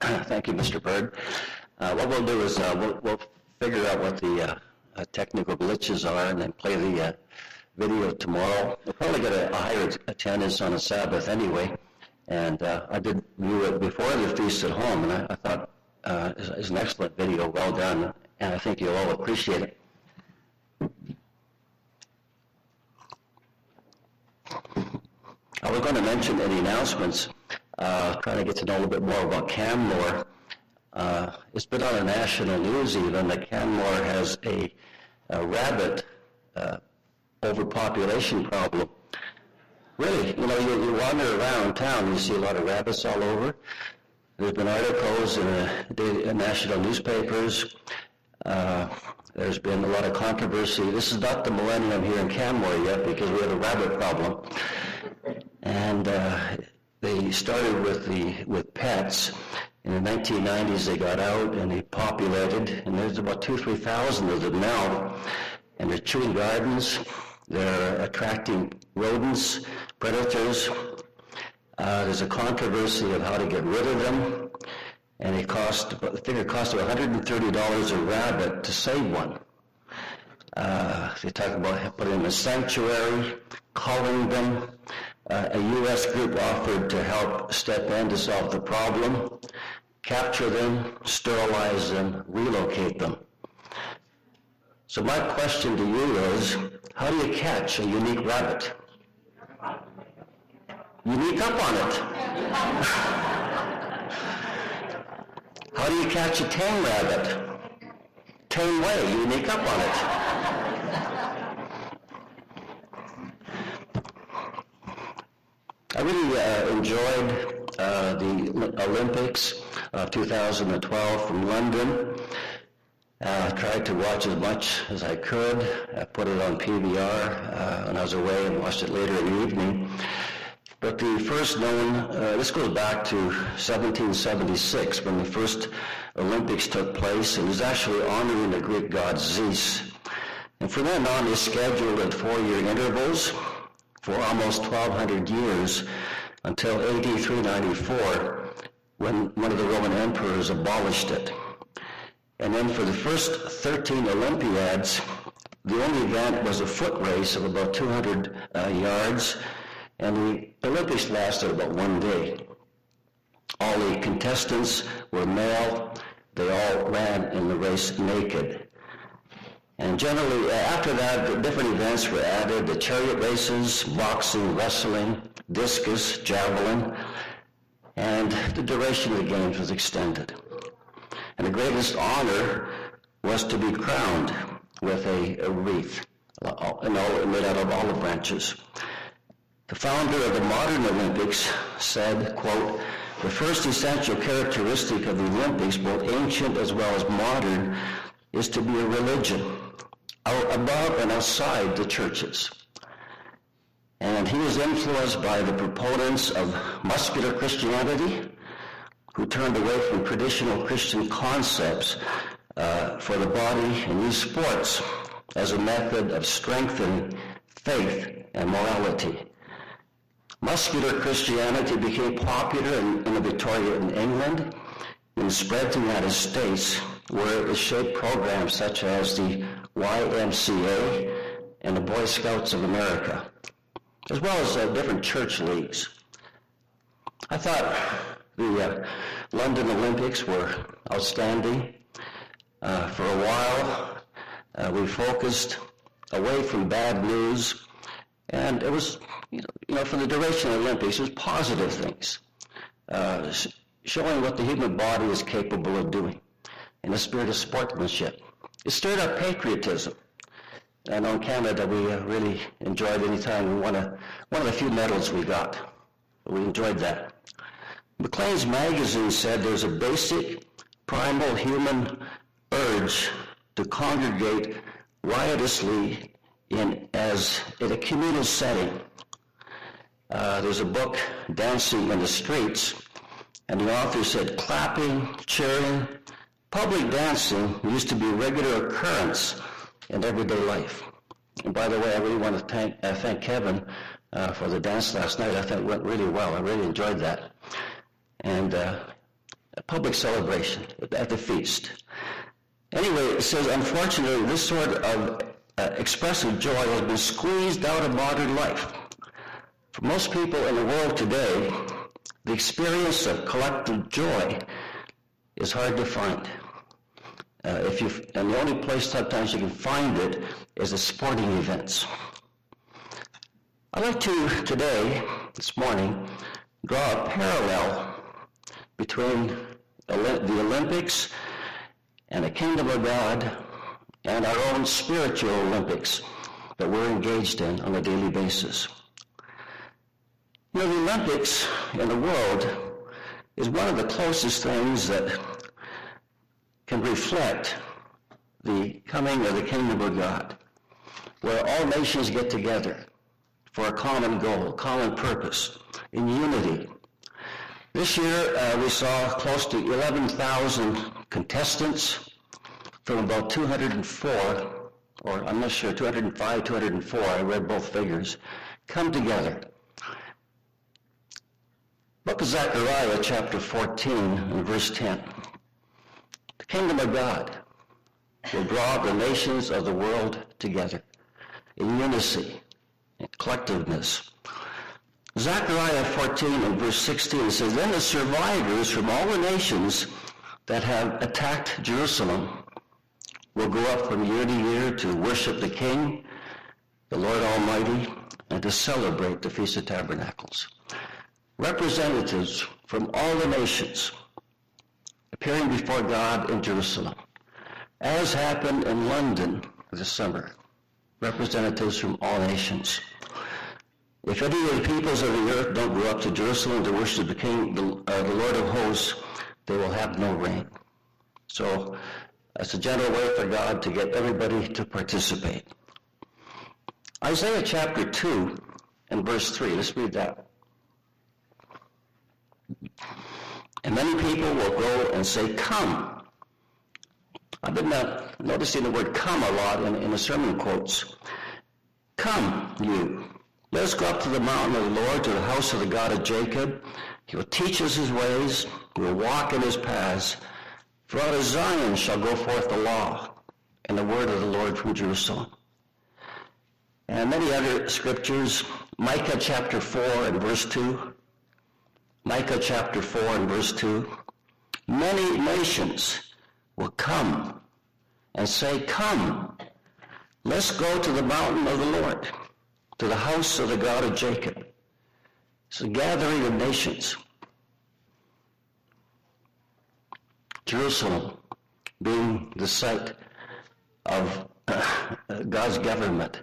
Thank you, Mr. Bird. What we'll do is we'll figure out what the technical glitches are and then play the video tomorrow. We'll probably get a higher attendance on a Sabbath anyway. And I did view it before the feast at home, and I thought it's an excellent video, well done, and I think you'll all appreciate it. I was going to mention in the announcements, trying to get to know a little bit more about Canmore. It's been on the national news even that Canmore has a rabbit overpopulation problem. Really, you wander around town, you see a lot of rabbits all over. There's been articles in national newspapers. There's been a lot of controversy. This is not the millennium here in Canmore yet because we have a rabbit problem. And they started with pets. In the 1990s, they got out and they populated, and there's about 2,000-3,000 of them now. And they're chewing gardens. They're attracting rodents, predators. There's a controversy of how to get rid of them, and the figure cost $130 a rabbit to save one. They talk about putting them in a sanctuary, culling them. A U.S. group offered to help step in to solve the problem, capture them, sterilize them, relocate them. So my question to you is, how do you catch a unique rabbit? Unique up on it. How do you catch a tame rabbit? Tame way, unique up on it. I really enjoyed the Olympics of 2012 from London. I tried to watch as much as I could. I put it on PVR when I was away and watched it later in the evening. But the first known, this goes back to 1776 when the first Olympics took place. It was actually honoring the Greek god Zeus. And from then on, they scheduled at 4-year intervals for almost 1,200 years until AD 394, when one of the Roman emperors abolished it. And then for the first 13 Olympiads, the only event was a foot race of about 200 yards, and the Olympics lasted about 1 day. All the contestants were male. They all ran in the race naked. And generally, after that, different events were added: the chariot races, boxing, wrestling, discus, javelin, and the duration of the games was extended. And the greatest honor was to be crowned with a wreath, made out of olive branches. The founder of the modern Olympics said, quote, "The first essential characteristic of the Olympics, both ancient as well as modern, is to be a religion, above and outside the churches." And he was influenced by the proponents of muscular Christianity, who turned away from traditional Christian concepts for the body and used sports as a method of strengthening faith and morality. Muscular Christianity became popular in Victoria in England and spread to the United States, where it shaped programs such as the YMCA and the Boy Scouts of America, as well as different church leagues. I thought the London Olympics were outstanding. For a while, we focused away from bad news, and it was, for the duration of the Olympics, it was positive things, showing what the human body is capable of doing in a spirit of sportsmanship. It stirred up patriotism. I know in Canada we really enjoyed any time we won one of the few medals we got. We enjoyed that. Maclean's magazine said there's a basic, primal human urge to congregate riotously in a communal setting. There's a book, Dancing in the Streets, and the author said clapping, cheering, public dancing used to be a regular occurrence in everyday life. And by the way, I really want to thank Kevin for the dance last night. I thought it went really well. I really enjoyed that. And a public celebration at the feast. Anyway, it says, unfortunately, this sort of expressive joy has been squeezed out of modern life. For most people in the world today, the experience of collective joy is hard to find. And the only place sometimes you can find it is at sporting events. I'd like to today, this morning, draw a parallel between the Olympics and the kingdom of God and our own spiritual Olympics that we're engaged in on a daily basis. You know, the Olympics in the world is one of the closest things that can reflect the coming of the kingdom of God, where all nations get together for a common goal, common purpose, in unity. This year, we saw close to 11,000 contestants from about 204, or I'm not sure, 205, 204, I read both figures, come together. Book of Zechariah, chapter 14, and verse 10. The kingdom of God will draw the nations of the world together in unity and collectiveness. Zechariah 14 and verse 16 says, then the survivors from all the nations that have attacked Jerusalem will go up from year to year to worship the King, the Lord Almighty, and to celebrate the Feast of Tabernacles. Representatives from all the nations appearing before God in Jerusalem, as happened in London this summer. Representatives from all nations. If any of the peoples of the earth don't go up to Jerusalem to worship the King, the Lord of hosts, they will have no rain. So that's a general way for God to get everybody to participate. Isaiah chapter 2 and verse 3, let's read that. And many people will go and say, come. I've been noticing the word come a lot in the sermon quotes. Come, you. Let us go up to the mountain of the Lord, to the house of the God of Jacob. He will teach us his ways. We will walk in his paths. For out of Zion shall go forth the law and the word of the Lord from Jerusalem. And many other scriptures. Micah chapter 4 and verse 2. Micah chapter 4 and verse 2. Many nations will come and say, come, let's go to the mountain of the Lord, to the house of the God of Jacob. It's a gathering of nations. Jerusalem being the site of God's government.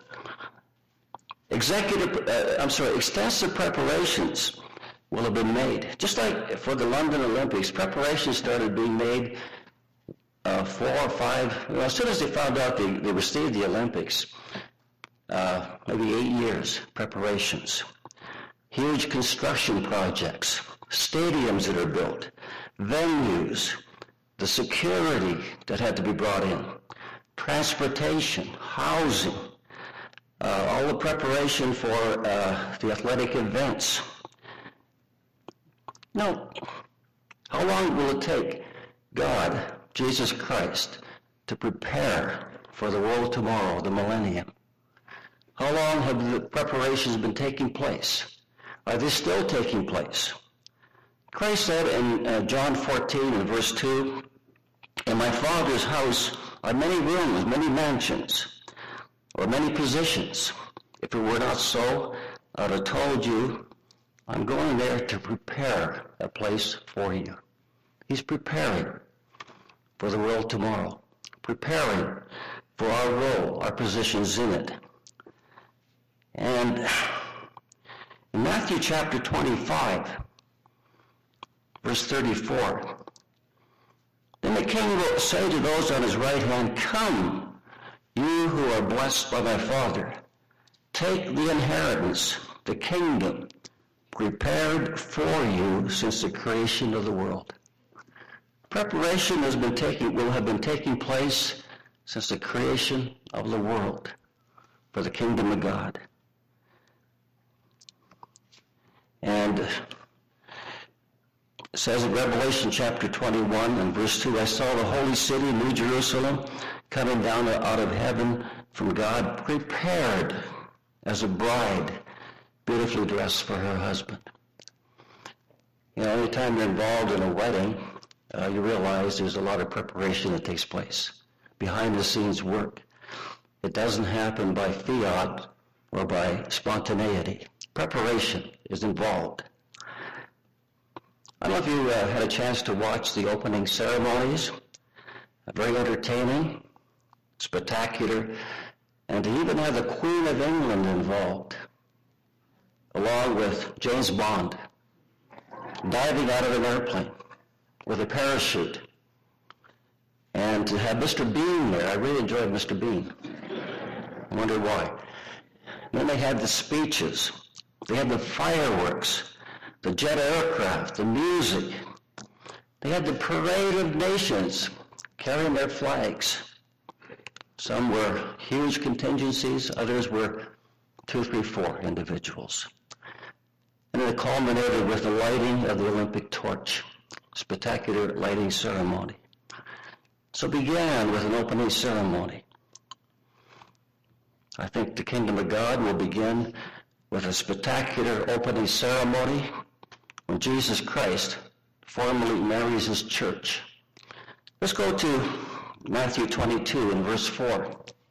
Extensive preparations will have been made. Just like for the London Olympics, preparations started being made 4 or 5, as soon as they found out they received the Olympics, maybe 8 years, preparations. Huge construction projects, stadiums that are built, venues, the security that had to be brought in, transportation, housing, all the preparation for the athletic events. Now, how long will it take God, Jesus Christ, to prepare for the world tomorrow, the millennium? How long have the preparations been taking place? Are they still taking place? Christ said in John 14 and verse 2, in my Father's house are many rooms, many mansions, or many positions. If it were not so, I would have told you, I'm going there to prepare a place for you. He's preparing for the world tomorrow, preparing for our role, our positions in it. And in Matthew chapter 25, verse 34, then the king will say to those on his right hand, come, you who are blessed by my Father, take the inheritance, the kingdom, prepared for you since the creation of the world. Preparation will have been taking place since the creation of the world for the kingdom of God. And It says in Revelation chapter 21 and verse 2, I saw the holy city, New Jerusalem, coming down out of heaven from God, prepared as a bride, beautifully dressed for her husband. You know, every time you're involved in a wedding, you realize there's a lot of preparation that takes place, behind-the-scenes work. It doesn't happen by fiat or by spontaneity. Preparation is involved. I don't know if you had a chance to watch the opening ceremonies. Very entertaining, spectacular, and to even have the Queen of England involved, along with James Bond, diving out of an airplane with a parachute. And to have Mr. Bean there, I really enjoyed Mr. Bean. I wonder why. And then they had the speeches, they had the fireworks, the jet aircraft, the music. They had the parade of nations carrying their flags. Some were huge contingencies, others were 2, 3, 4 individuals. And it culminated with the lighting of the Olympic torch, spectacular lighting ceremony. So it began with an opening ceremony. I think the kingdom of God will begin with a spectacular opening ceremony when Jesus Christ formally marries his church. Let's go to Matthew 22 and verse 4.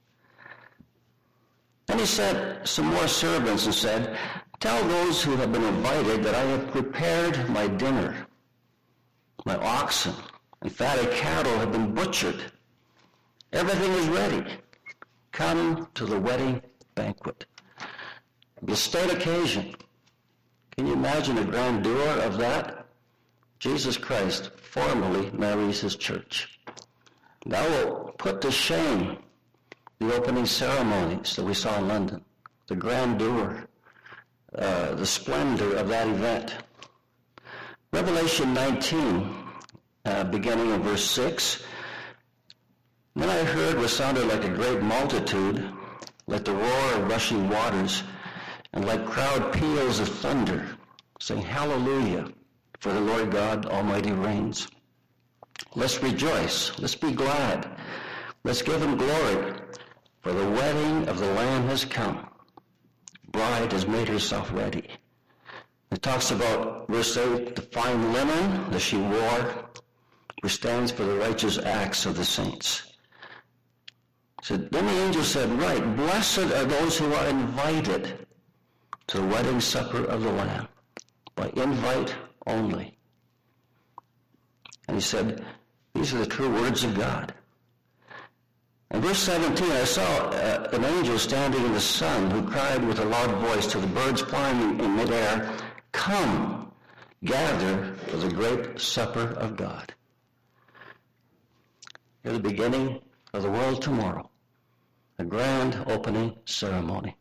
Then he sent some more servants and said, tell those who have been invited that I have prepared my dinner. My oxen and fatted cattle have been butchered. Everything is ready. Come to the wedding banquet. The state occasion. Can you imagine the grandeur of that? Jesus Christ formally marries his church. That will put to shame the opening ceremonies that we saw in London, the grandeur, the splendor of that event. Revelation 19, beginning in verse 6, then I heard what sounded like a great multitude, like the roar of rushing waters, and like crowd peals of thunder, saying, Hallelujah, for the Lord God Almighty reigns. Let's rejoice, let's be glad, let's give him glory, for the wedding of the Lamb has come. Bride has made herself ready. It talks about, verse 8, the fine linen that she wore, which stands for the righteous acts of the saints. So then the angel said, right, blessed are those who are invited to the wedding supper of the Lamb, by invite only. And he said, these are the true words of God. In verse 17, I saw an angel standing in the sun who cried with a loud voice to the birds flying in midair, come, gather for the great supper of God. You're the beginning of the world tomorrow, a grand opening ceremony.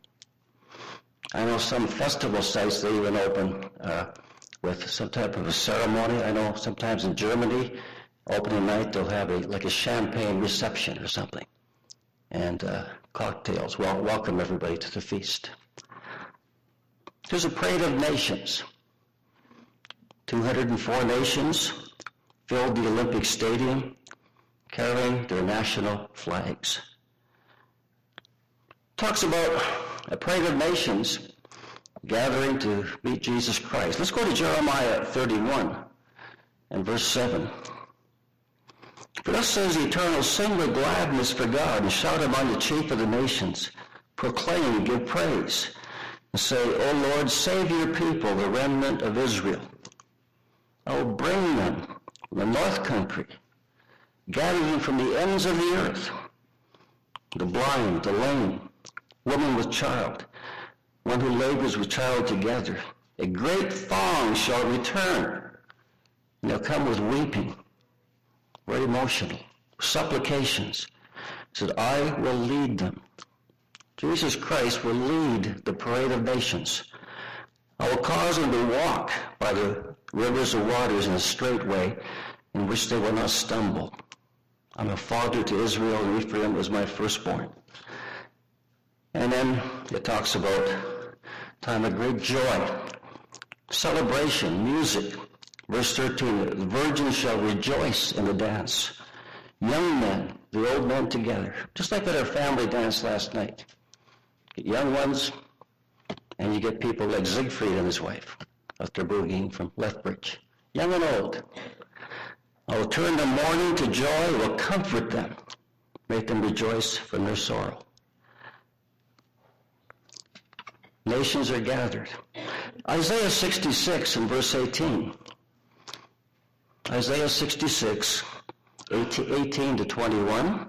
I know some festival sites, they even open with some type of a ceremony. I know sometimes in Germany, opening night, they'll have like a champagne reception or something, and cocktails. Well, welcome everybody to the feast. There's a parade of nations. 204 nations filled the Olympic Stadium, carrying their national flags. Talks about a parade of nations gathering to meet Jesus Christ. Let's go to Jeremiah 31 and verse 7. For thus says the Eternal, sing with gladness for God, and shout among the chief of the nations. Proclaim and give praise, and say, O Lord, save your people, the remnant of Israel. I will bring them from the north country, gather them from the ends of the earth, the blind, the lame, woman with child, one who labors with child together. A great throng shall return, and they'll come with weeping, very emotional, supplications. He said, I will lead them. Jesus Christ will lead the parade of nations. I will cause them to walk by the rivers of waters in a straight way in which they will not stumble. I'm a father to Israel, and Ephraim is my firstborn. And then it talks about time of great joy, celebration, music, Verse 13, the virgins shall rejoice in the dance. Young men, the old men together, just like at our family dance last night. Get young ones, and you get people like Siegfried and his wife, out there boogieing from Lethbridge. Young and old. I will turn the mourning to joy, will comfort them, make them rejoice from their sorrow. Nations are gathered. Isaiah 66 and verse 18. Isaiah 66, 18 to 21.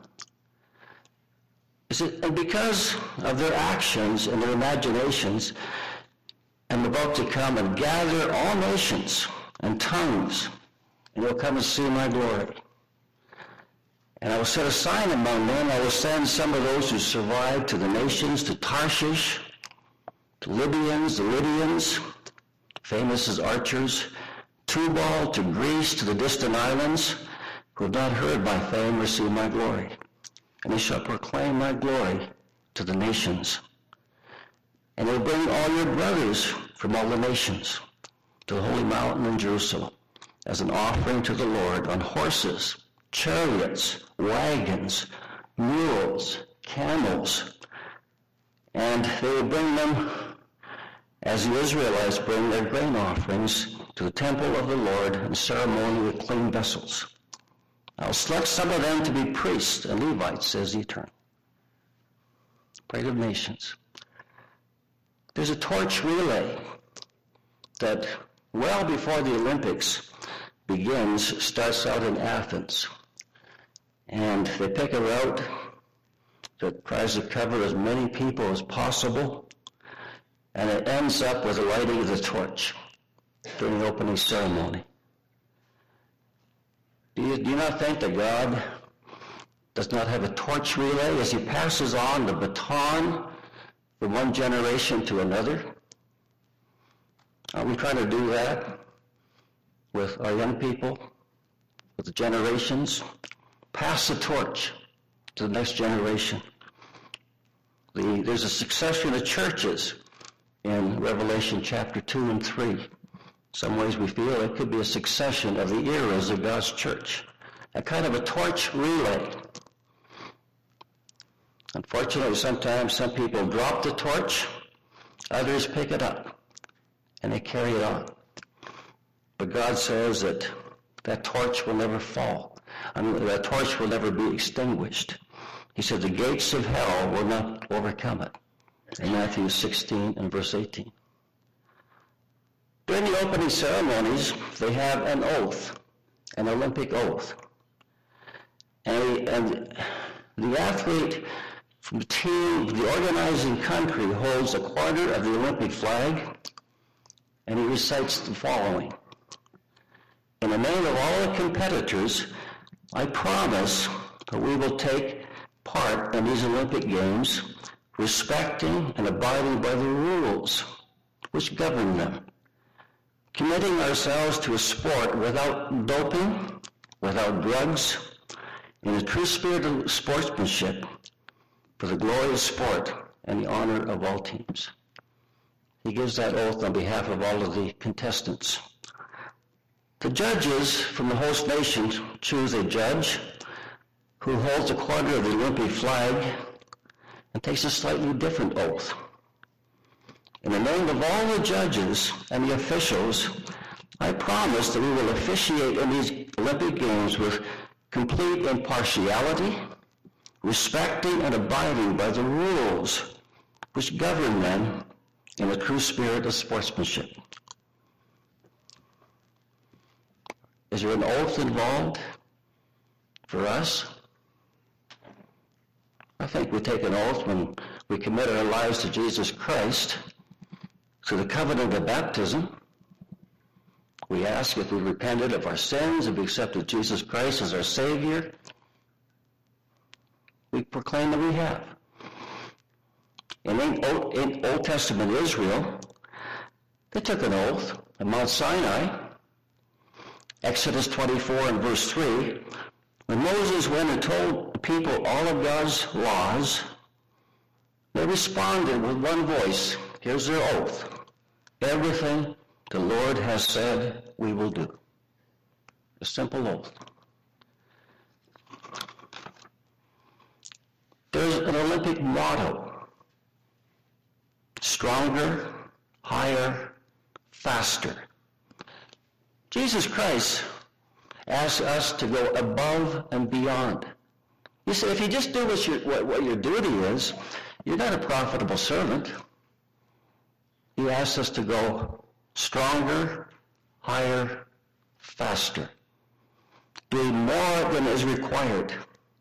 And because of their actions and their imaginations, I'm about to come and gather all nations and tongues, and you'll come and see my glory. And I will set a sign among them. I will send some of those who survived to the nations, to Tarshish, to Libyans, the Lydians, famous as archers, Tubal, to Greece, to the distant islands, who have not heard my fame or seen my glory. And they shall proclaim my glory to the nations. And they will bring all your brothers from all the nations to the holy mountain in Jerusalem as an offering to the Lord on horses, chariots, wagons, mules, camels. And they will bring them as the Israelites bring their grain offerings to the temple of the Lord in ceremony with clean vessels. I'll select some of them to be priests and Levites, says the Eternal. Pride of nations. There's a torch relay that well before the Olympics begins, starts out in Athens. And they pick a route that tries to cover as many people as possible. And it ends up with the lighting of the torch during the opening ceremony. Do you not think that God does not have a torch relay as he passes on the baton from one generation to another? Are we trying to do that with our young people, with the generations? Pass the torch to the next generation. There's a succession of churches in Revelation chapter 2 and 3. Some ways we feel it could be a succession of the eras of God's church. A kind of a torch relay. Unfortunately, sometimes some people drop the torch, others pick it up, and they carry it on. But God says that that torch will never fall. That torch will never be extinguished. He said the gates of hell will not overcome it. In Matthew 16 and verse 18. During the opening ceremonies, they have an oath, an Olympic oath. And the athlete from the team, the organizing country, holds a quarter of the Olympic flag, and he recites the following. In the name of all the competitors, I promise that we will take part in these Olympic Games, respecting and abiding by the rules which govern them, committing ourselves to a sport without doping, without drugs, in a true spirit of sportsmanship, for the glory of sport and the honor of all teams. He gives that oath on behalf of all of the contestants. The judges from the host nations choose a judge who holds a quarter of the Olympic flag and takes a slightly different oath. In the name of all the judges and the officials, I promise that we will officiate in these Olympic Games with complete impartiality, respecting and abiding by the rules which govern them in a true spirit of sportsmanship. Is there an oath involved for us? I think we take an oath when we commit our lives to Jesus Christ through the covenant of baptism. We ask if we repented of our sins, if we accepted Jesus Christ as our Savior. We proclaim that we have. In Old Testament Israel, they took an oath at Mount Sinai. Exodus 24 and verse 3, when Moses went and told people all of God's laws, they responded with one voice. Here's their oath. Everything the Lord has said we will do. A simple oath. There's an Olympic motto: stronger, higher, faster. Jesus Christ asks us to go above and beyond. You see, if you just do what your duty is, you're not a profitable servant. He asks us to go stronger, higher, faster, doing more than is required,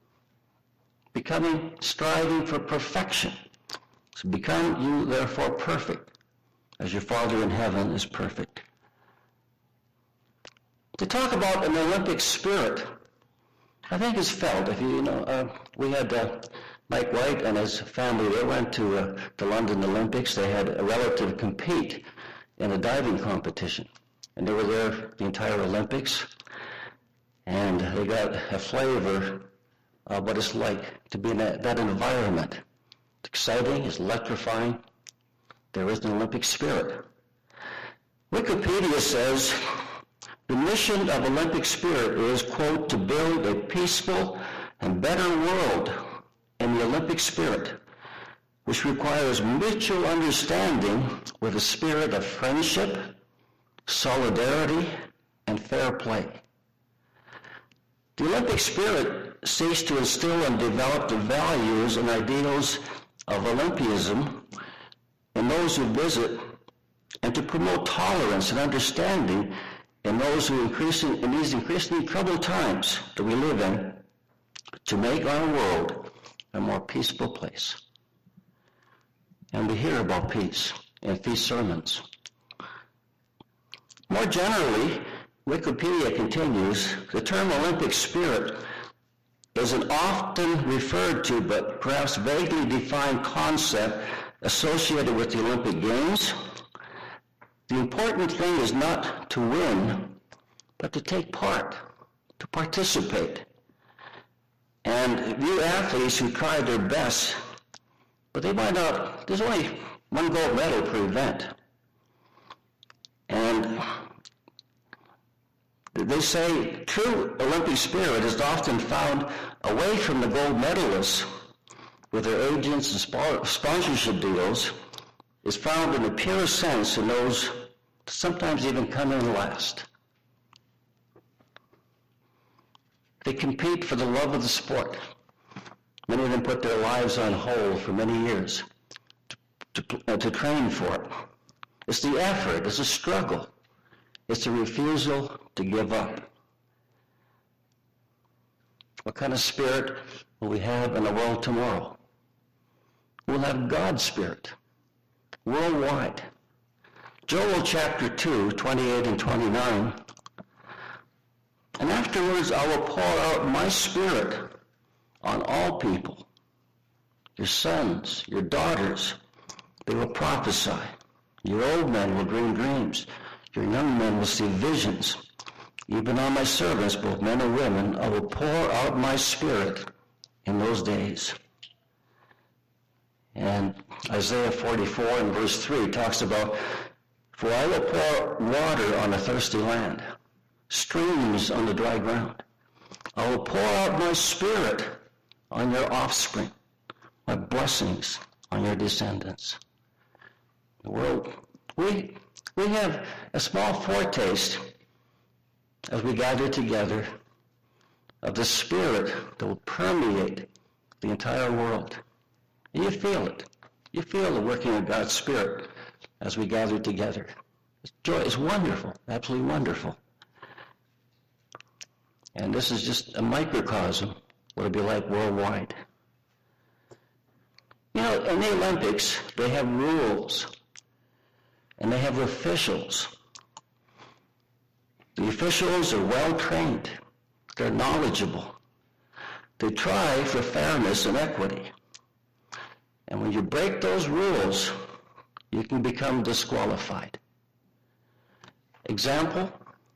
striving for perfection. So become you therefore perfect, as your Father in heaven is perfect. To talk about an Olympic spirit, I think is felt. We had Mike White and his family. They went to the London Olympics. They had a relative compete in a diving competition, and they were there the entire Olympics. And they got a flavor of what it's like to be in that environment. It's exciting. It's electrifying. There is an Olympic spirit. Wikipedia says, the mission of Olympic spirit is, quote, to build a peaceful and better world in the Olympic spirit, which requires mutual understanding with a spirit of friendship, solidarity, and fair play. The Olympic spirit seeks to instill and develop the values and ideals of Olympianism in those who visit, and to promote tolerance and understanding in those who in these increasingly troubled times that we live in, to make our world a more peaceful place. And we hear about peace in feast sermons. More generally, Wikipedia continues, the term Olympic spirit is an often referred to but perhaps vaguely defined concept associated with the Olympic Games. The important thing is not to win, but to take part, to participate. And view athletes who try their best, but they find out there's only one gold medal per event. And they say true Olympic spirit is often found away from the gold medalists with their agents and sponsorship deals, is found in the purest sense in those sometimes even come in last. They compete for the love of the sport. Many of them put their lives on hold for many years to train for it. It's the effort, it's a struggle. It's a refusal to give up. What kind of spirit will we have in the world tomorrow? We'll have God's spirit, worldwide. Joel chapter 2, 28 and 29. And afterwards I will pour out my spirit on all people. Your sons, your daughters, they will prophesy. Your old men will dream dreams. Your young men will see visions. Even on my servants, both men and women, I will pour out my spirit in those days. And Isaiah 44 and verse 3 talks about, for I will pour water on a thirsty land, streams on the dry ground. I will pour out my spirit on your offspring, my blessings on your descendants. The world, we have a small foretaste as we gather together of the spirit that will permeate the entire world. And you feel it. You feel the working of God's spirit as we gather together. It's joy. It's wonderful, absolutely wonderful. And this is just a microcosm what it'll be like worldwide. You know, in the Olympics, they have rules, and they have officials. The officials are well trained. They're knowledgeable. They try for fairness and equity. And when you break those rules, you can become disqualified. Example,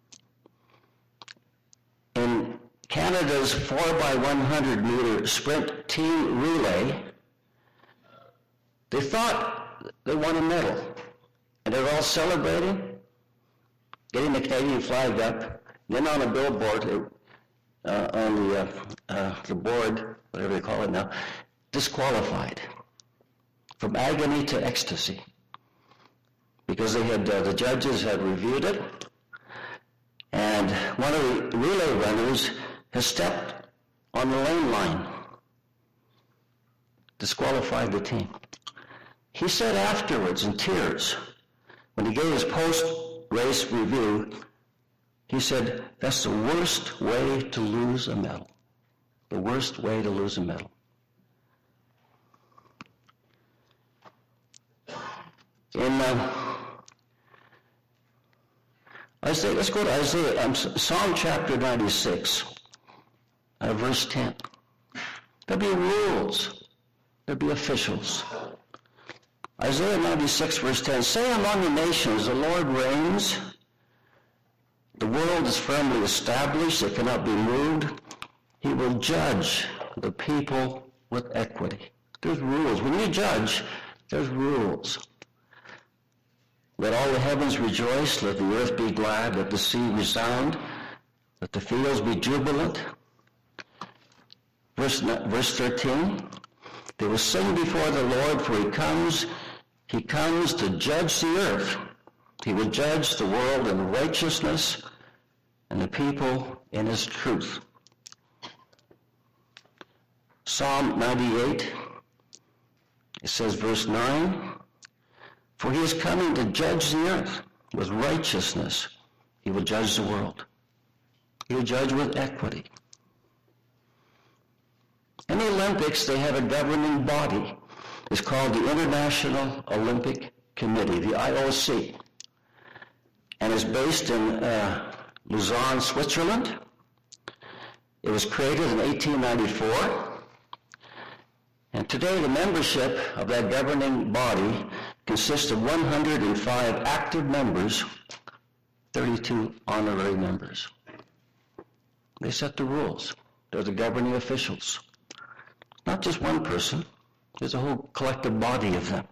in Canada's 4x100 meter sprint team relay, they thought they won a medal. And they're all celebrating, getting the Canadian flag up, Then on a billboard, on the board, whatever they call it now, disqualified from agony to ecstasy, because they had the judges had reviewed it, and one of the relay runners has stepped on the lane line, disqualified the team. He said afterwards in tears, when he gave his post-race review, he said, "That's the worst way to lose a medal. The worst way to lose a medal." In Isaiah, let's go to Isaiah, Psalm chapter 96, verse 10. There'll be rules. There'll be officials. Isaiah 96, verse 10, "Say among the nations, the Lord reigns. The world is firmly established. It cannot be moved. He will judge the people with equity." There's rules. When you judge, there's rules. "Let all the heavens rejoice. Let the earth be glad. Let the sea resound. Let the fields be jubilant." Verse 13, "They will sing before the Lord, for He comes to judge the earth. He will judge the world in righteousness and the people in His truth." Psalm 98, it says, verse 9, "For He is coming to judge the earth with righteousness. He will judge the world. He will judge with equity." In the Olympics, they have a governing body. It's called the International Olympic Committee, the IOC. And it's based in Lausanne, Switzerland. It was created in 1894. And today, the membership of that governing body consists of 105 active members, 32 honorary members. They set the rules. They're the governing officials. Not just one person. There's a whole collective body of them.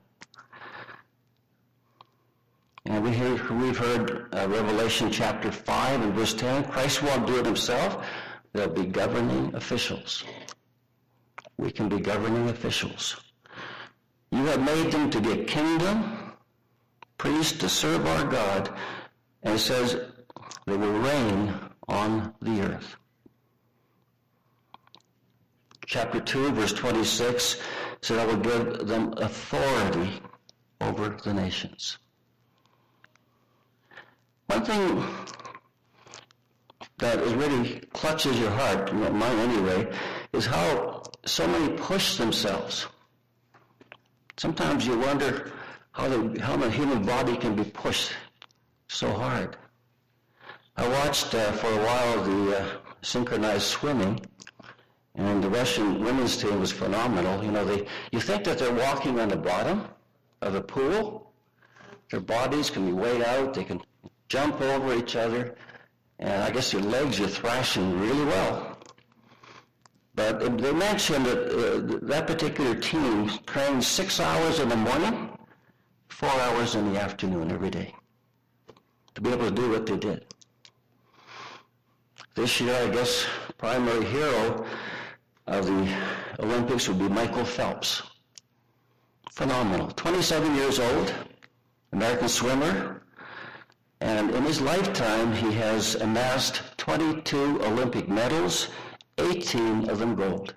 And we've heard Revelation chapter 5 and verse 10. Christ won't do it Himself. There'll be governing officials. We can be governing officials. "You have made them to be a kingdom, priests to serve our God." And it says they will reign on the earth. Chapter 2, verse 26 said, "I will give them authority over the nations." One thing that really clutches your heart, mine anyway, is how so many push themselves. Sometimes you wonder how the human body can be pushed so hard. I watched for a while the synchronized swimming, and the Russian women's team was phenomenal. You think that they're walking on the bottom of the pool. Their bodies can be weighed out. They can jump over each other. And I guess their legs are thrashing really well. But they mentioned that that particular team trained 6 hours in the morning, 4 hours in the afternoon every day to be able to do what they did. This year, I guess, primary hero of the Olympics would be Michael Phelps. Phenomenal. 27 years old, American swimmer, and in his lifetime he has amassed 22 Olympic medals, 18 of them gold.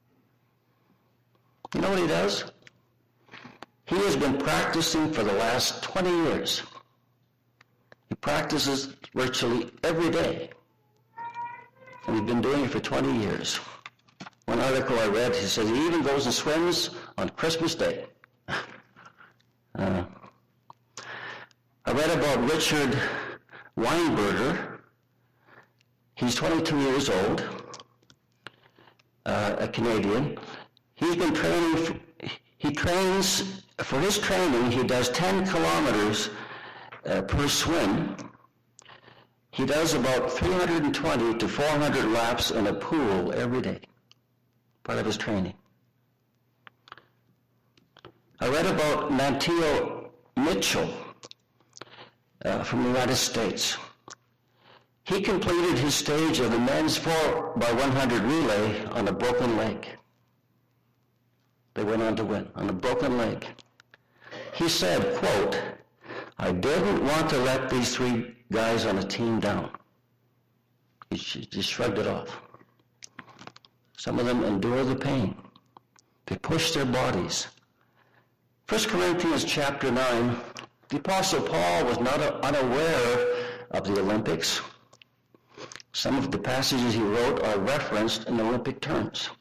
You know what he does? He has been practicing for the last 20 years. He practices virtually every day, and he's been doing it for 20 years. One article I read, he says he even goes and swims on Christmas Day. I read about Richard Weinberger. He's 22 years old, a Canadian. He's been training, he trains, for his training, he does 10 kilometers per swim. He does about 320 to 400 laps in a pool every day, part of his training. I read about Manteo Mitchell from the United States. He completed his stage of the men's 4x100 relay on a broken leg. They went on to win on a broken leg. He said, quote, "I didn't want to let these three guys on the team down." He just shrugged it off. Some of them endure the pain. They push their bodies. 1 Corinthians chapter 9, the Apostle Paul was not unaware of the Olympics. Some of the passages he wrote are referenced in Olympic terms.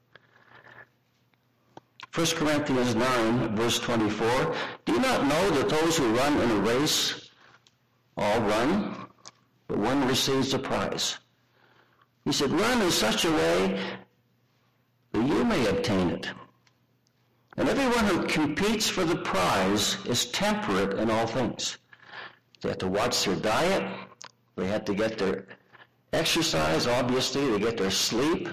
1 Corinthians 9, verse 24, "Do you not know that those who run in a race all run, but one receives a prize?" He said, "Run in such a way that you may obtain it. And everyone who competes for the prize is temperate in all things." They have to watch their diet. They have to get their exercise, obviously. They get their sleep.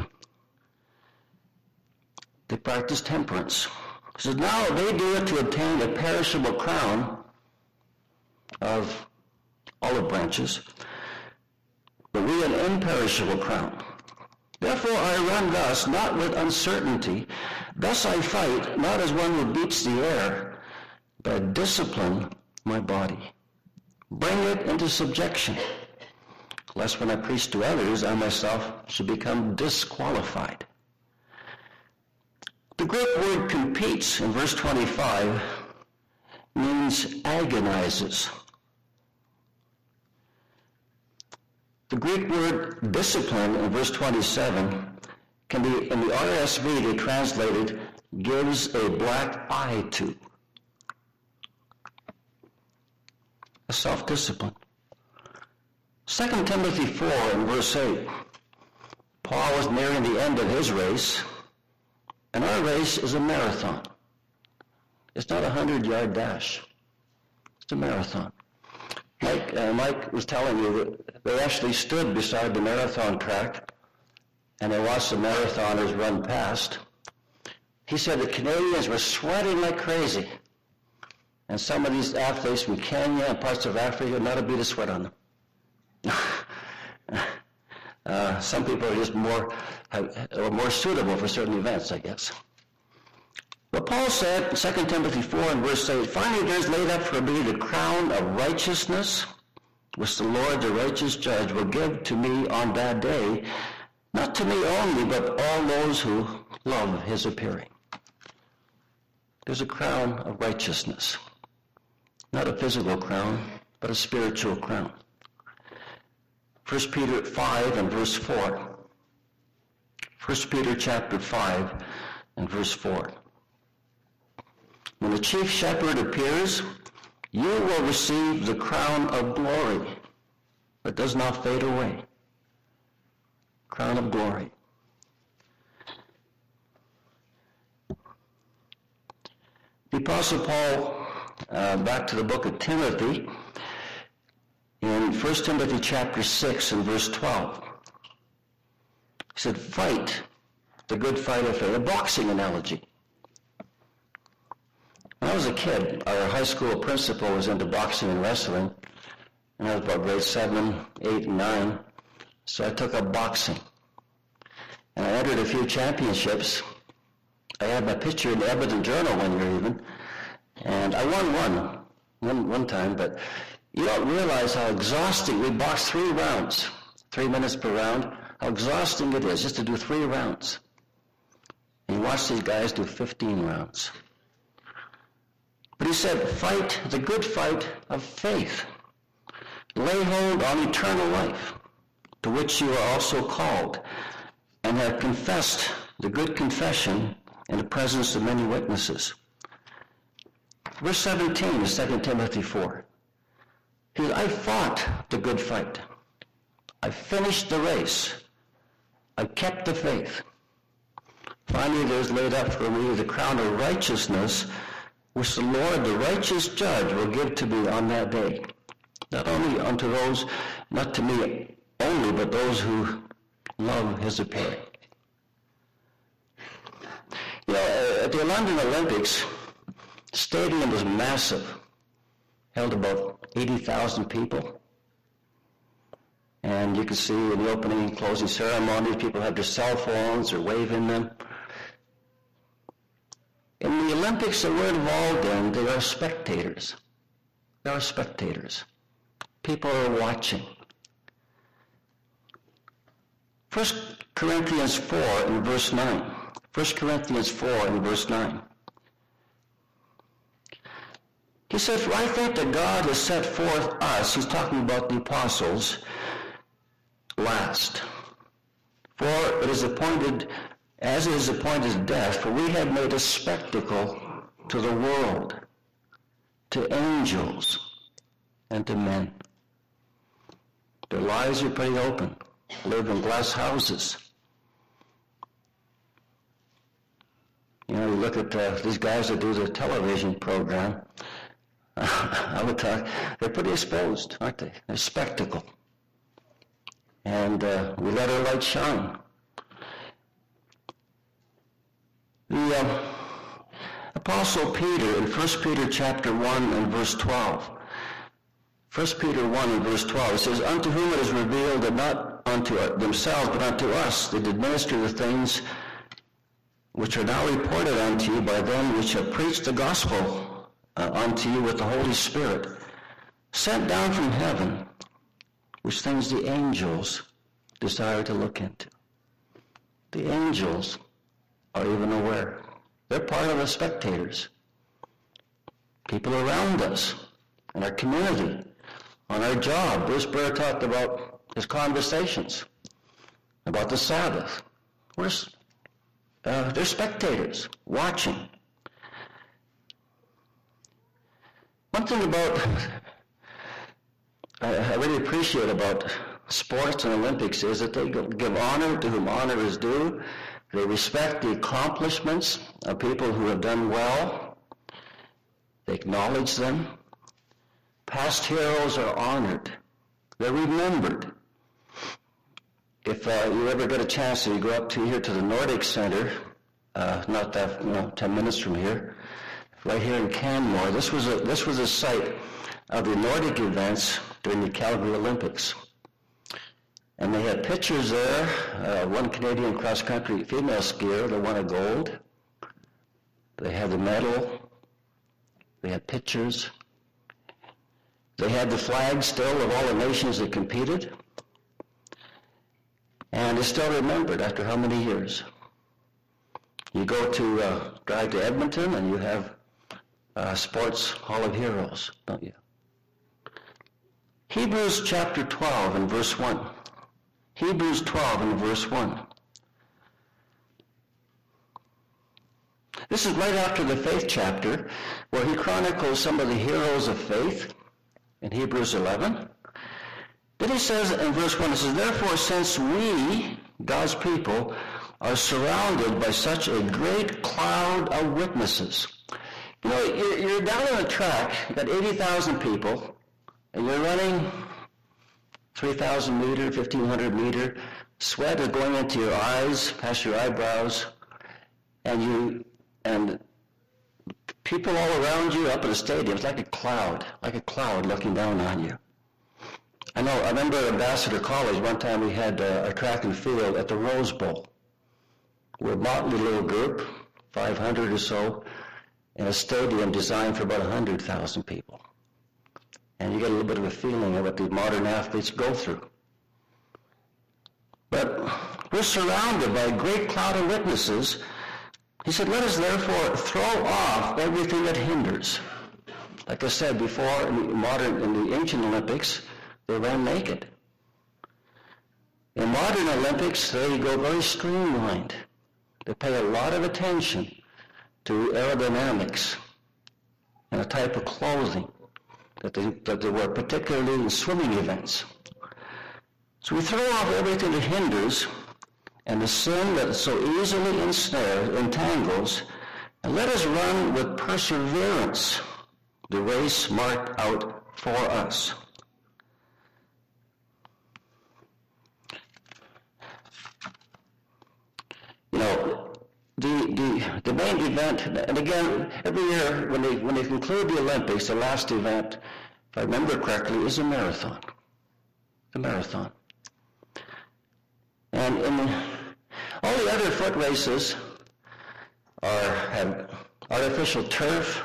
They practice temperance. He says, now they do it to obtain a perishable crown of olive branches, but we an imperishable crown. Therefore I run thus, not with uncertainty. Thus I fight, not as one who beats the air, but I discipline my body. Bring it into subjection, lest when I preach to others, I myself should become disqualified. The Greek word competes in verse 25 means agonizes. The Greek word discipline in verse 27 can be, in the RSV, translated, gives a black eye to. A self-discipline. 2 Timothy 4 in verse 8, Paul was nearing the end of his race, and our race is a marathon. It's not a 100-yard dash. It's a marathon. Mike was telling you that they actually stood beside the marathon track and they watched the marathoners run past. He said the Canadians were sweating like crazy. And some of these athletes from Kenya and parts of Africa, not a bead of sweat on them. Some people are just more suitable for certain events, I guess. But Paul said, 2 Timothy 4 and verse 8, "Finally there is laid up for me the crown of righteousness, which the Lord, the righteous judge, will give to me on that day, not to me only, but all those who love his appearing." There's a crown of righteousness. Not a physical crown, but a spiritual crown. 1 Peter 5 and verse 4. 1 Peter chapter 5 and verse 4. "When the chief shepherd appears, you will receive the crown of glory that does not fade away." Crown of glory. The Apostle Paul, back to the book of Timothy, in 1 Timothy chapter 6 and verse 12, he said, "Fight the good fight of faith," a boxing analogy. When I was a kid, our high school principal was into boxing and wrestling, and I was about grade 7, 8, and 9, so I took up boxing. And I entered a few championships. I had my picture in the Edmonton Journal one year even, and I won one time, but you don't realize how exhausting. We boxed 3 rounds, 3 minutes per round, how exhausting it is just to do 3 rounds. And you watch these guys do 15 rounds. But he said, fight the good fight of faith. Lay hold on eternal life, to which you are also called, and have confessed the good confession in the presence of many witnesses. Verse 17 is 2 Timothy 4. He said, "I fought the good fight. I finished the race. I kept the faith. Finally there is laid up for me the crown of righteousness, which the Lord, the righteous judge, will give to me on that day. Not only unto those, not to me only, but those who love his appearing." You know, at the London Olympics, the stadium was massive, held about 80,000 people. And you can see in the opening and closing ceremonies, people have their cell phones, they're waving them. In the Olympics that we're involved in, they are spectators. They are spectators. People are watching. 1 Corinthians 4 in verse 9. 1 Corinthians 4 in verse 9. He says, "For I think that God has set forth us," he's talking about the apostles, "last. For it is appointed, as it is appointed death, for we have made a spectacle to the world, to angels, and to men." Their lives are pretty open. Live in glass houses. You know, you look at these guys that do the television program, I would talk, they're pretty exposed, aren't they? They're spectacle. And we let our light shine. The Apostle Peter in 1 Peter chapter 1 and verse 12. 1 Peter 1 and verse 12, it says, "Unto whom it is revealed that not unto themselves, but unto us, they did minister the things which are now reported unto you by them which have preached the gospel unto you with the Holy Spirit, sent down from heaven, which things the angels desire to look into." The angels are even aware. They're part of the spectators. People around us, in our community, on our job. Bruce Blair talked about his conversations, about the Sabbath. They're spectators, watching. One thing I really appreciate about sports and Olympics is that they give honor to whom honor is due. They respect the accomplishments of people who have done well. They acknowledge them. Past heroes are honored. They're remembered. If you ever get a chance to go up to here to the Nordic Center, not that 10 minutes from here, right here in Canmore, this was a site of the Nordic events during the Calgary Olympics. And they had pictures there, one Canadian cross-country female skier that won a gold. They had the medal. They had pictures. They had the flag still of all the nations that competed. And it's still remembered after how many years? You go to drive to Edmonton and you have Sports Hall of Heroes, don't you? Hebrews chapter 12 and verse 1. Hebrews 12 and verse 1. This is right after the faith chapter where he chronicles some of the heroes of faith in Hebrews 11. Then he says in verse 1, it says, "Therefore, since we, God's people, are surrounded by such a great cloud of witnesses." You know, you're down on a track, you've got 80,000 people, and you're running 3,000 meter, 1,500 meter. Sweat is going into your eyes, past your eyebrows, and people all around you up at the stadium. It's like a cloud looking down on you. I remember at Ambassador College, one time we had a track and field at the Rose Bowl. We're a motley little group, 500 or so, in a stadium designed for about 100,000 people. And you get a little bit of a feeling of what the modern athletes go through. But we're surrounded by a great cloud of witnesses. He said, "Let us therefore throw off everything that hinders." Like I said before, in the ancient Olympics, they ran naked. In modern Olympics, they go very streamlined. They pay a lot of attention to aerodynamics and a type of clothing that they wear, particularly in swimming events. So we throw off everything that hinders and the sin that so easily entangles, and let us run with perseverance the race marked out for us. You know, the main event, and again, every year when they conclude the Olympics, the last event, if I remember correctly, is a marathon. The marathon. And in all the other foot races have artificial turf,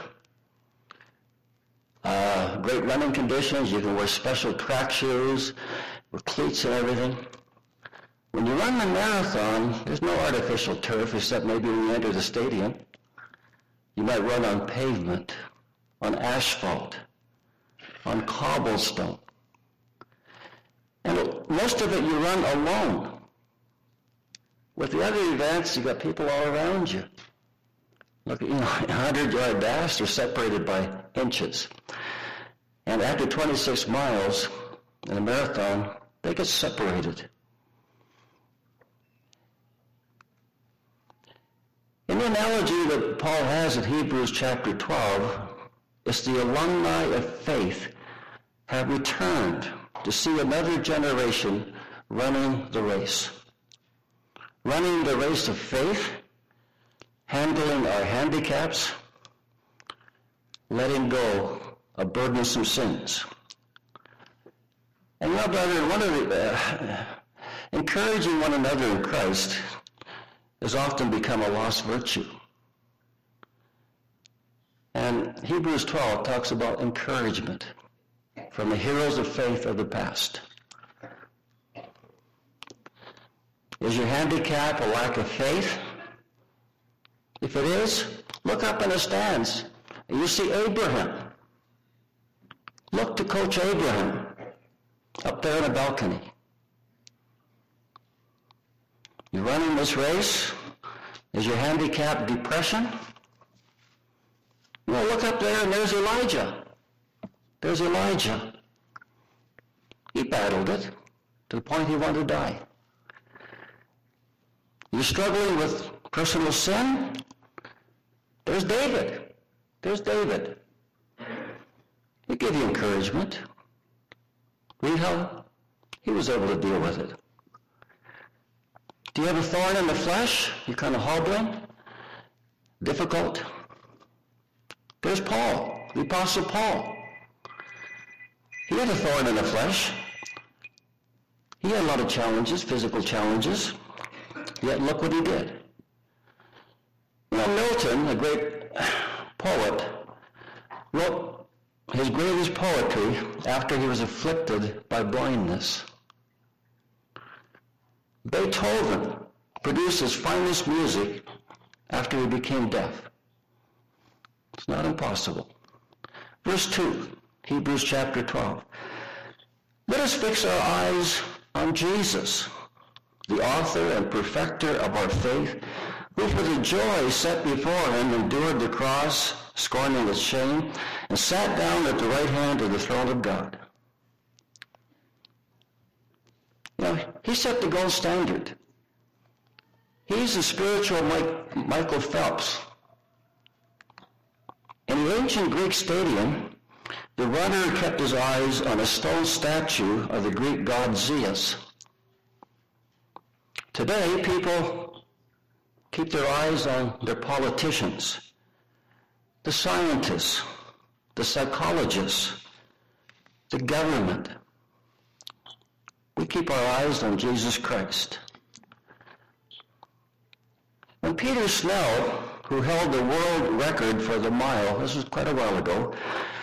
great running conditions. You can wear special track shoes with cleats and everything. When you run the marathon, there's no artificial turf except maybe when you enter the stadium. You might run on pavement, on asphalt, on cobblestone. And most of it you run alone. With the other events, you got people all around you. Look, 100-yard dash, they're separated by inches. And after 26 miles in a marathon, they get separated. In the analogy that Paul has in Hebrews chapter 12, it's the alumni of faith have returned to see another generation running the race. Running the race of faith, handling our handicaps, letting go of burdensome sins. And now, brother, one of the encouraging one another in Christ has often become a lost virtue. And Hebrews 12 talks about encouragement from the heroes of faith of the past. Is your handicap a lack of faith? If it is, look up in the stands and you see Abraham. Look to Coach Abraham up there in the balcony. You're running this race. Is your handicap depression? Well, look up there and there's Elijah. There's Elijah. He battled it to the point he wanted to die. You're struggling with personal sin? There's David. There's David. He'll give you encouragement. Read how he was able to deal with it. Do you have a thorn in the flesh? You're kind of hobbling? Difficult? There's Paul, the Apostle Paul. He had a thorn in the flesh. He had a lot of challenges, physical challenges. Yet look what he did. Milton, a great poet, wrote his greatest poetry after he was afflicted by blindness. Beethoven produced his finest music after he became deaf. It's not impossible. Verse 2, Hebrews chapter 12. Let us fix our eyes on Jesus, the author and perfecter of our faith, who for the joy set before him endured the cross, scorning its shame, and sat down at the right hand of the throne of God. He set the gold standard. He's the spiritual Michael Phelps. In the ancient Greek stadium, the runner kept his eyes on a stone statue of the Greek god Zeus. Today, people keep their eyes on their politicians, the scientists, the psychologists, the government. We keep our eyes on Jesus Christ. When Peter Snell, who held the world record for the mile, this was quite a while ago,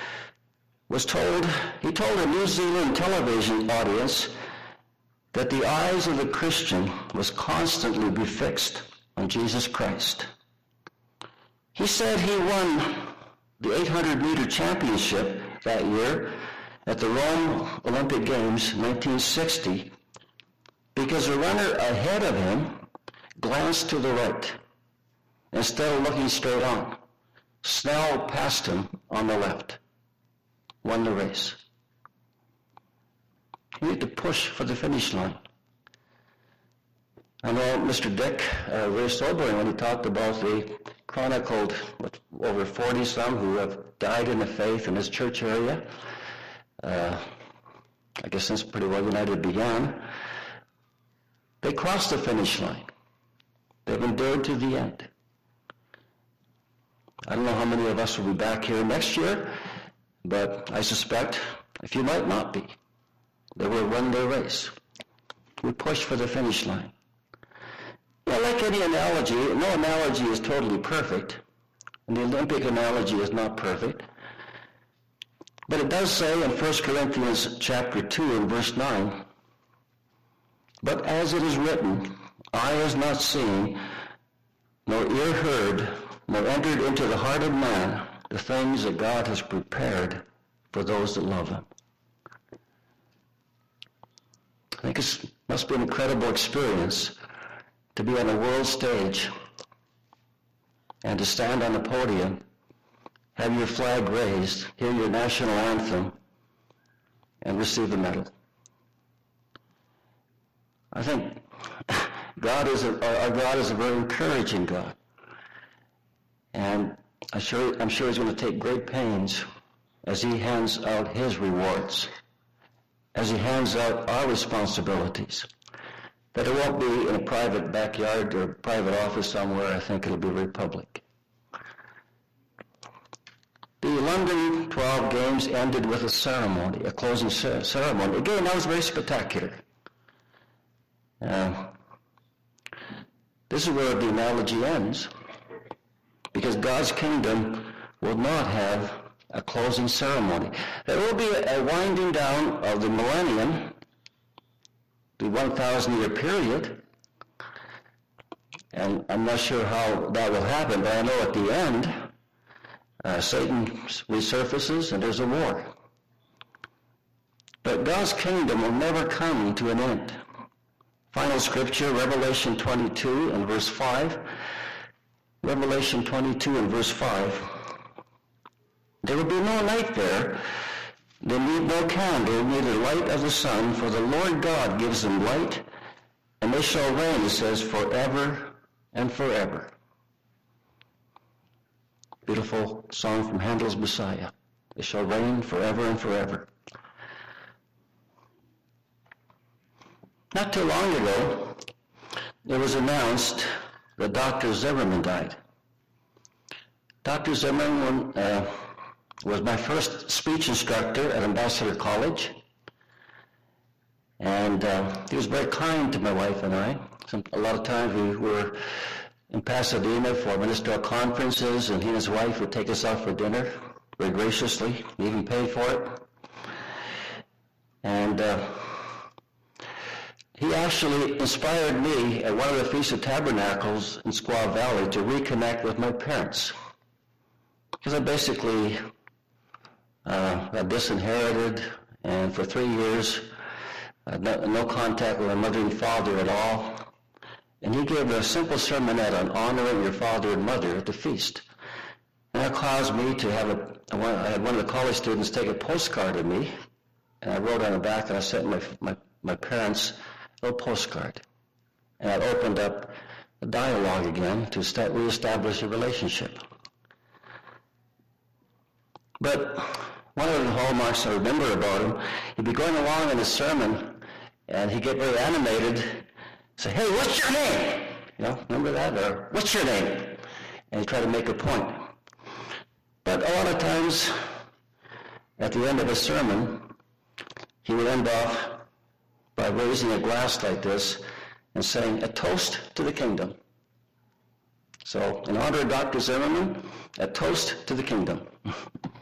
he told a New Zealand television audience that the eyes of the Christian was constantly be fixed on Jesus Christ. He said he won the 800-meter championship that year at the Rome Olympic Games 1960 because the runner ahead of him glanced to the right instead of looking straight on. Snell passed him on the left, won the race. You need to push for the finish line. I know Mr. Dick, very sobering when he talked about the chronicled over 40-some who have died in the faith in his church area. I guess since Pretty Well United began. They crossed the finish line. They've endured to the end. I don't know how many of us will be back here next year, but I suspect a few might not be. They will run their race. We push for the finish line. Well, like any analogy, no analogy is totally perfect, and the Olympic analogy is not perfect. But it does say in 1 Corinthians chapter 2 and verse 9, "But as it is written, eye has not seen, nor ear heard, nor entered into the heart of man, the things that God has prepared for those that love him." I think it must be an incredible experience to be on a world stage and to stand on a podium, have your flag raised, hear your national anthem, and receive a medal. I think our God is a very encouraging God. And I'm sure he's going to take great pains as he hands out his rewards, as he hands out our responsibilities. That it won't be in a private backyard or private office somewhere. I think it'll be very public. The London 12 Games ended with a ceremony, a closing ceremony. Again, that was very spectacular. This is where the analogy ends, because God's kingdom will not have a closing ceremony. There will be a winding down of the millennium, the 1,000-year period, and I'm not sure how that will happen, but I know at the end, Satan resurfaces and there's a war. But God's kingdom will never come to an end. Final scripture, Revelation 22 and verse 5. Revelation 22 and verse 5. "There will be no night there. They need no candle, neither light of the sun, for the Lord God gives them light, and they shall reign," it says, "forever and forever." Beautiful song from Handel's Messiah. They shall reign forever and forever. Not too long ago, it was announced that Dr. Zimmerman died. Dr. Zimmerman was my first speech instructor at Ambassador College, and he was very kind to my wife and I. A lot of times we were in Pasadena for ministerial conferences, and he and his wife would take us out for dinner very graciously. We even paid for it. And he actually inspired me at one of the Feast of Tabernacles in Squaw Valley to reconnect with my parents. Because I basically got disinherited, and for 3 years, no contact with my mother and father at all. And he gave a simple sermonette on honoring your father and mother at the feast. And that caused me to have I had one of the college students take a postcard of me, and I wrote on the back, and I sent my parents a little postcard. And I opened up a dialogue again to reestablish a relationship. But one of the hallmarks I remember about him, he'd be going along in his sermon, and he'd get very animated, say, "Hey, what's your name?" Remember that? Or, "What's your name?" And he'd try to make a point. But a lot of times, at the end of a sermon, he would end off by raising a glass like this and saying, "A toast to the kingdom." So, in honor of Dr. Zimmerman, a toast to the kingdom.